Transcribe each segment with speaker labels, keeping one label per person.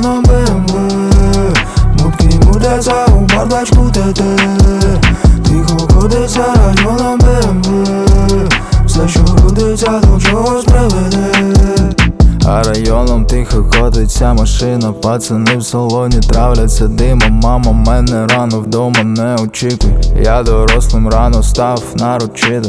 Speaker 1: районом БМВ. Мутки мутяться у бардачку ТТ. Тихо ходиться районом БМВ. Все, що крутиться, до чогось приведе.
Speaker 2: А районом тихо котиться машина, пацани в салоні травляться димом. Мама, мене рано вдома не очікуй. Я дорослим рано став нарочито.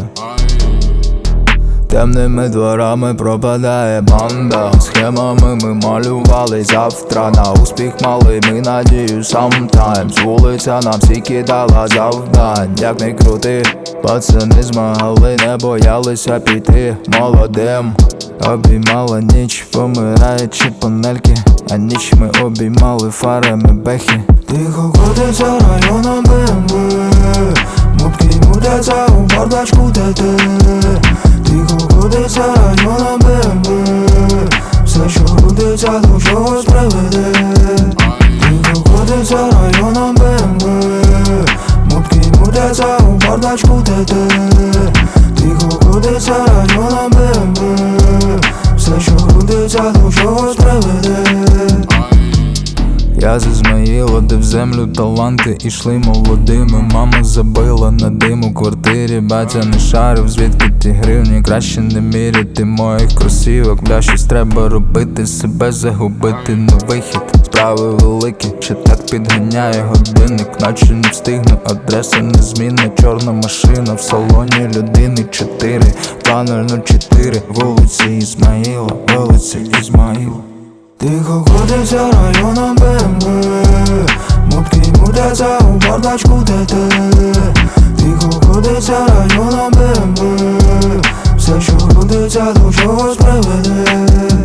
Speaker 2: Темними дворами пропадає банда. Схемами ми малювали завтра. На успіх мали ми надію sometimes. Вулиця нам всі кидала завдань. Як не крути, пацани змагали, не боялися піти молодим. Обіймала ніч, помираючи панельки, а ніч ми обіймали фарами бехи.
Speaker 1: Тихо котиться районом БМВ. Мутки мутяться у бардачку ТТ. Тихо ходиться районом БМВ. Все, що крутиться, до чогось приведе. Тихо ходиться районом БМВ. Мутки мутяться у бардачку ТТ. Тихо ходиться районом БМВ. Все, що крутиться, до чогось приведе.
Speaker 2: Я з Ізмаїла, де в землю таланти ішли молодими. Мама забила на дим у квартирі, батя не шарив, звідки ті гривні. Краще не міряти моїх кросівок. Бля, щось треба робити, себе загубити на вихід. Справи великі, чи так підганяє годинник. Наче не встигну, адреса незмінна. Чорна машина в салоні людини 4 2004. Вулиці Ізмаїла, вулиці Ізмаїла.
Speaker 1: Тихо ходиться районом БМВ. Мутки мутяться у бардачку ТТ. Тихо ходиться районом БМВ. Все, що крутиться, до чогось приведе.